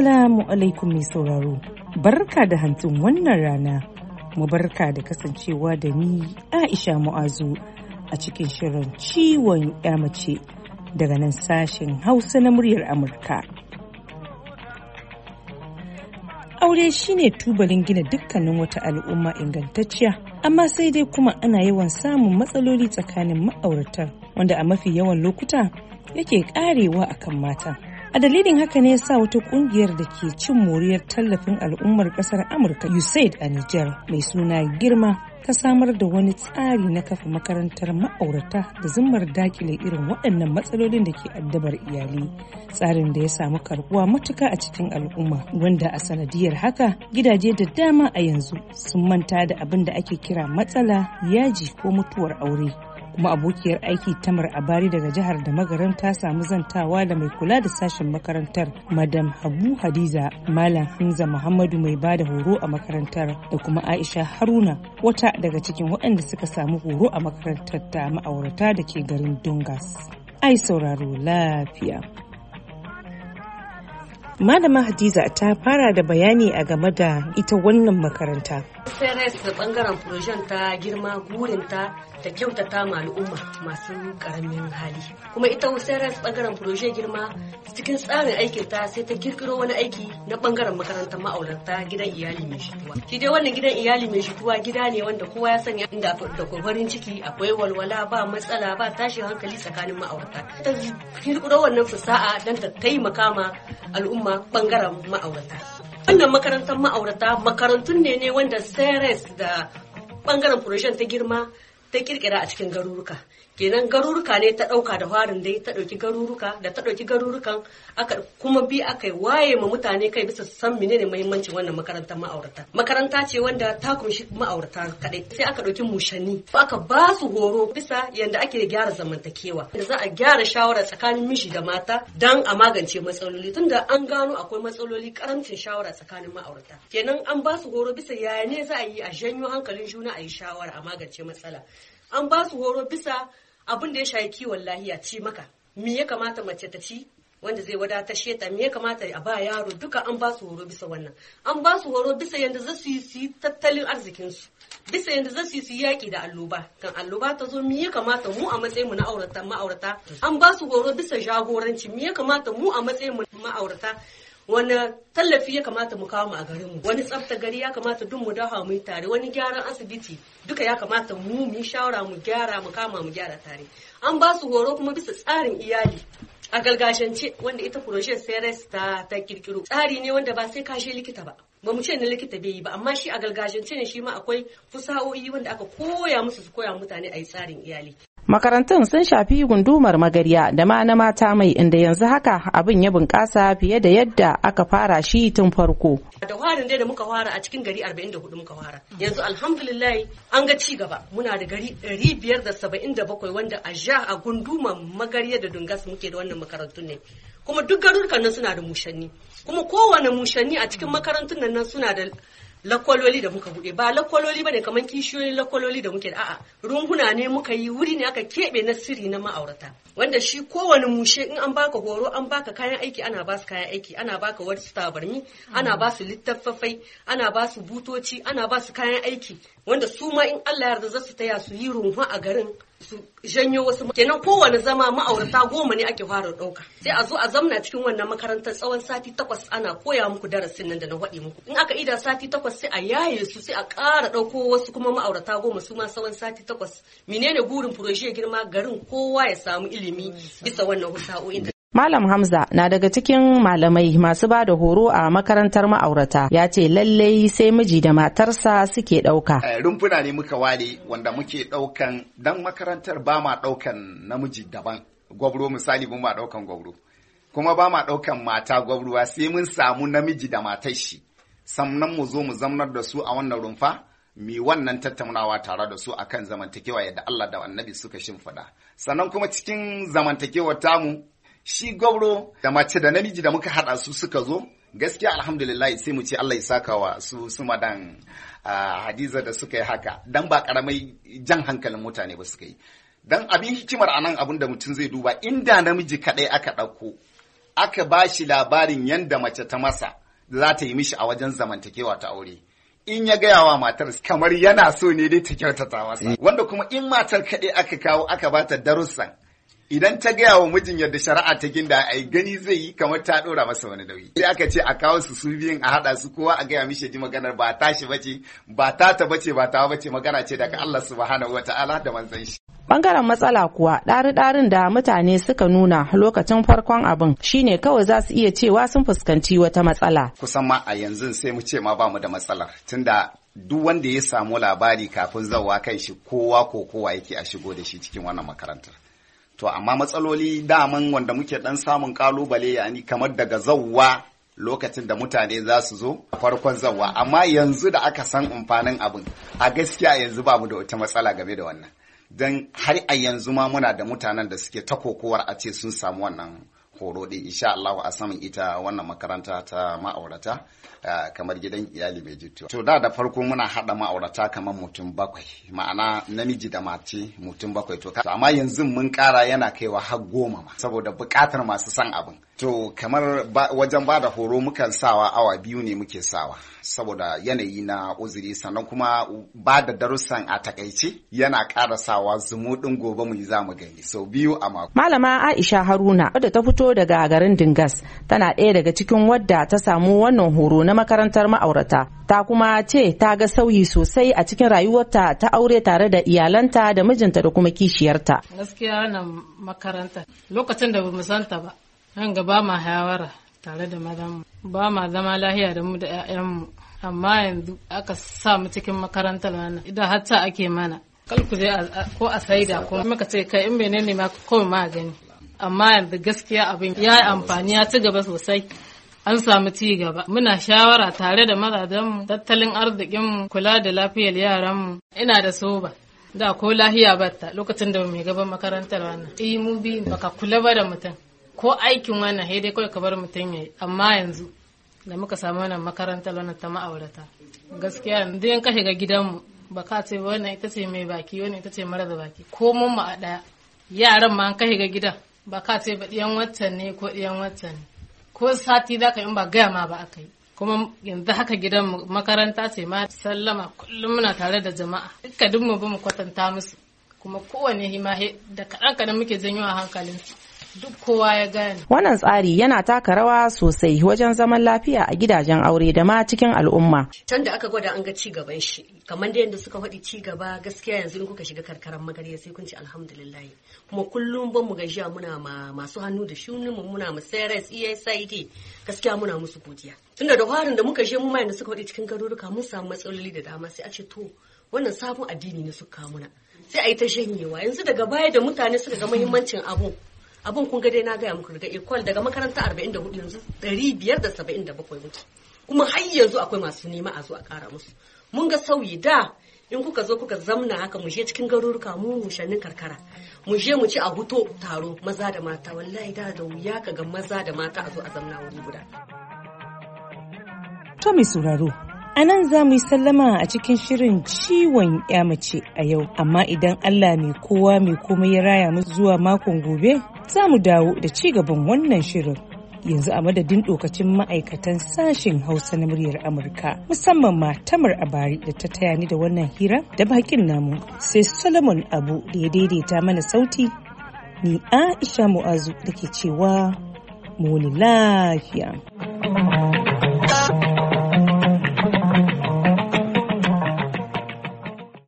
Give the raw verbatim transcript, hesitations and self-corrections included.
Assalamu alaikum mai sauraro, barka da hantsin wannan rana, mu barka da kasancewa da ni Aisha Mu'azu a cikin shirin ciwon ya mace daga nan sashen Hausa na muryar Amurka. Aure shine tubalin gina dukkanin wata al'umma ingantacciya, amma sai dai kuma ana yawan samun matsaloli tsakanin ma'auratan wanda a mafi yawan lokuta yake karewa akan mata. A dalilin haka ne yasa wata kungiyar da ke cin moriyar tallafin al'ummar kasar Amurka U S A I D a Nijar mai suna Girma ta samar da wani tsari na kafa makarantar ma'aurata da zimmar dakile irin waɗannan matsalolin da ke addabar iyali. Tsarin da ya samu karbuwa matuka a cikin al'umma, wanda a sanadiyar haka gidaje da dama a yanzu sun manta da abin da ake kira matsala, yaji ko mutuwar aure. Kuma abokiyar aiki Tamar Abari daga jihar da Magaran ta samu zantawa da mai kula da sashen makarantar Madam Habu Hadiza, Malam Hamza Muhammadu mai bada horo a makarantar, da kuma Aisha Haruna, wata daga cikin waɗanda suka samu horo a makarantar ta ma'aurata da ke garin Dungas. Ai sauraro lafiya. Malama Hadiza ta fara da bayani a game da ita wannan makaranta. Seres da bangaren projen ta Girma gurinta ta kyautata ma al'umma masu karamin hali. Kuma ita Seres bangaren proje Girma cikin tsarin aikin ta sai ta kirkiro wani aiki na bangaren makarantar ma'aurata gidan iyali mai shituwa. Shi dai wannan gidan iyali mai shituwa gida ne wanda kowa ya sanya inda da farin ciki, akwai walwala, ba matsala, ba tashin hankali tsakanin ma'aurata. Ta kirkiro wannan fasaha don ta taimaka ma al'umma bangaren ma'aurata. Wannan makarantar ma'aurata makarantun ne ne wanda Seres da bangaren projen ta Girma ta kirkira a cikin garuruka. Kenan garuruka ne ta dauka da farin dai ta dauki garuruka da ta dauki garurukan aka kuma bi aka waye ma mutane kai bisa san menene muhimmancin wannan makarantar ma'aurata. Makaranta ce wanda ta kunshi ma'aurata kadai. Sai aka dauki mushanni aka ba su horo bisa yanda ake gyara zamantakewa. Da za a gyara shawara tsakanin miji da mata dan a magance matsaloli, tunda an gano akwai matsaloli karamcin shawara tsakanin ma'aurata. Kenan an ba su horo bisa yaya ne za a yi a janyo hankalin juna a yi shawara a magance matsala. An ba su horo bisa abin da ya shayi kiwon lahiya, ci maka me ya kamata mace ta ci wanda zai wadatar sheta, me ya kamata a ba yaro, duka an ba su horo bisa wannan. An ba su horo bisa yanda za su yi tattalin arzikin su, bisa yanda za su yi yaki da alloba, kan alloba ta zo me ya kamata mu a matsayin mu na aurata ma'aurata. An ba su horo bisa jagoranci, me ya kamata mu a matsayin mu ma'aurata wani tallafi ya kamata mu kawo mu a garinmu, wani tsafta gari ya kamata duk mu dawo mu tare, wani gyaran asibiti duka ya kamata mu mu shawara mu gyara mu kama mu gyara tare. An ba su horo kuma bisa tsarin iyali a gargajiyance wanda ita projet Seres ta ta kirkiro. Tsari ne wanda ba sai kashe likita ba, ba mu ce na likita bai yi ba, amma shi a gargajiyance ne shi ma akwai fasahohi wanda aka koya musu su koya mutane a yi tsarin iyali. Makarantun sun shafi gundumar Magarya da ma na mata mai, inda yanzu haka abin ya bunƙasa fiye da yadda aka fara shi tun farko. Da warin dai da muka fara a cikin gari arba'in da hudu muka fara. Yanzu alhamdulillah an ga ci gaba. Muna da gari ɗari biyar da saba'in da bakwai wanda a ja a gundumar Magarya da Dungas muke da wannan makarantun ne. Kuma duk garurukan nan suna da mushanni. Kuma kowane mushanni a cikin makarantun nan suna da lakwaloli da muka bude, ba lakwaloli bane kamar kishiyoyin lakwaloli da muke da, a'a runguna ne muka yi, wuri ne aka keɓe na sirri na ma'aurata, wanda shi kowane mushe in an baka horo an baka kayan aiki, ana ba su kayan aiki, ana baka wasu tabarmi, ana ba su littattafai, ana ba su butoci, ana ba su kayan aiki, wanda su ma in Allah yarda za su taya su yi runfa a garin su janyo wasu. Kenan kowane zama ma'aurata goma ne ake fara ɗauka, sai a zo a zamna cikin wannan makarantar tsawon sati takwas ana koya muku darasin nan da na faɗi muku. In aka ida sati takwas sai a yaye su, sai a ƙara ɗauko wasu kuma ma'aurata goma su ma tsawon sati takwas. Menene burin proje Girma? Garin kowa ya samu ilimi bisa wannan husa'o'in. Malam Hamza na daga cikin malamai masu ba da horo a makarantar ma'aurata, ya ce lallai sai miji da matarsa suke ɗauka. Rumfuna ne muka ware wanda muke ɗaukan, dan makarantar ba ma ɗaukan namiji daban, gwabro misali ba ma ɗaukan gwabro, kuma ba ma ɗaukan mata gwabruwa, sai mun samu namiji da matar shi, sannan mu zo mu zamnar da su a wannan rumfa, mi wannan tattaunawa tare da su akan zamantakewa yadda Allah da Annabi suka shimfiɗa. Sannan kuma cikin zamantakewar tamu, shi gwabro da mace da namiji da muka haɗa su suka zo, gaskiya alhamdulillah sai mu ce Allah ya saka wa su su madan Hadiza da suka yi haka, dan ba karamai jan hankalin mutane ba suka yi. Dan abin hikimar anan abin da mutum zai duba, inda namiji kaɗai aka ɗauko aka ba shi labarin yanda mace ta masa za ta yi mishi a wajen zamantakewa ta aure. In ya gaya wa matar kamar yana so ne dai ta kyautata masa. Wanda kuma in matar kaɗai aka kawo aka ba ta darussan, idan ta gaya wa mijin yadda shari'a ta ginda a yi gani zai yi kamar ta ɗora masa wani nauyi. Sai aka ce a kawo su su biyun a haɗa su kowa a gaya mishi ji maganar ba tashi bace ba tata bace ba tawa bace magana ce daga Allah subhanahu wataala da manzon shi. Bangaren matsala kuwa ɗari-ɗarin da mutane suka nuna lokacin farkon abin shine kawai za su iya cewa sun fuskanci wata matsala. Kusan ma a yanzu sai mu ce ma ba mu da matsalar tunda duk wanda ya samu labari kafin zawa kan shi kowa ko kowa yake a shigo da shi cikin wannan makarantar. To amma matsaloli daman wanda muke dan samun kalubale yani kamar daga zawwa lokacin da mutane za su zo a farkon zawwa, amma yanzu da aka san amfanin abin a gaskiya yanzu ba mu da wata matsala game da wannan. Don har a yanzu ma muna da mutanen da suke ta kokowar a ce sun samu wannan horo ɗin insha Allah a saman ita wannan makaranta ta ma'aurata kamar gidan iyali mai jituwa. To da da farko muna haɗa ma'aurata kamar mutum bakwai, ma'ana namiji da mace mutum bakwai. To amma yanzu mun ƙara yana kaiwa har goma ma saboda buƙatar masu son abin. To kamar wajen ba da horo mukan sawa awa biyu ne muke sawa saboda yanayi na uzuri, sannan kuma ba da darussan a takaice yana ƙara sawa zumuɗin gobe mu yi za mu gani sau biyu a mako. Malama Aisha Haruna wadda ta fito daga garin Dingas tana ɗaya daga cikin wadda ta samu wannan horo na makarantar ma'aurata. Ta kuma ce ta ga sauyi sosai a cikin rayuwarta ta aure tare da iyalanta da mijinta da kuma kishiyarta. Gaskiya wannan makaranta lokacin da bamu santa ba, nan gaba ma hawara tare da mazanmu, ba ma zama lahiya da mu da 'ya'yanmu, amma yanzu aka sa mu cikin makarantar wannan idan hatta ake mana kalku zai ko a saida ko muka ce kai in menene ma kawai ma gani, amma yanzu gaskiya abin ya yi amfani ya ci gaba sosai. An samu ci gaba. Muna shawara tare da mazajenmu, tattalin arzikinmu, kula da lafiyar yaranmu. Ina da soba. Da ko lahiya batta lokacin da mai gaban makarantar wannan. Eh mu bi baka kula ba da mutum. Ko aikin wannan sai dai kawai ka bar mutum yayi. Amma yanzu da muka samu wannan makarantar wannan ta ma'aurata. Gaskiya yanzu in ka shiga gidanmu baka ce wannan ita ce mai baki, wannan ita ce mara da baki. Ko mun mu a daya. Yaran ma an ka shiga gidan baka ce ba diyan waccan ne ko diyan waccan ne. Ko sati za ka in ba gaya ma ba aka yi, kuma yanzu haka gidan makaranta ce ma sallama kullum muna tare da jama'a duka duk mu bi mu kwatanta musu, kuma kowane hima da kaɗan kaɗan muke janyo a hankalin duk kowa ya gane. Wannan tsari yana taka rawa sosai wajen zaman lafiya a gidajen aure da ma cikin al'umma. Can da aka gwada an ga ci gaban shi, kamar da yadda suka faɗi ci gaba gaskiya yanzu in kuka shiga karkaran Magarya sai kun ci alhamdulillah. Kuma kullum ban mu gajiya muna ma masu hannu da shunin mu muna ma C R S E S I D gaskiya muna musu godiya. Tunda da farin da muka je mu ma yanda suka faɗi cikin garuruka mun samu matsaloli da dama sai a ce to wannan sabon addini ne suka muna. Sai a yi ta shanyewa yanzu daga baya da mutane suka ga muhimmancin abu. Abin kun ga dai na gaya muku daga Ecole daga makaranta arba'in da hudu yanzu ɗari biyar da saba'in da bakwai muke. Kuma har yanzu akwai masu nema a zo a ƙara musu. Mun ga sauyi da in kuka zo kuka zamna haka mu je cikin garuruka mu mushannin karkara. Mu je mu ci a huto taro maza da mata, wallahi da da wuya ka ga maza da mata a zo a zamna wuri guda. To mai sauraro, a nan za mu yi sallama a cikin shirin ciwon ya mace a yau, amma idan Allah mai kowa mai komai ya raya mu zuwa makon gobe za mu dawo da ci gaban wannan shirin. Yanzu a madadin dokacin ma'aikatan sashen Hausa na muryar Amurka, musamman ma Tamar Abari da ta taya ni da wannan hira da bakin namu, sai Solomon Abu da ya daidaita mana sauti, ni Aisha Mu'azu da ke cewa mu lafiya.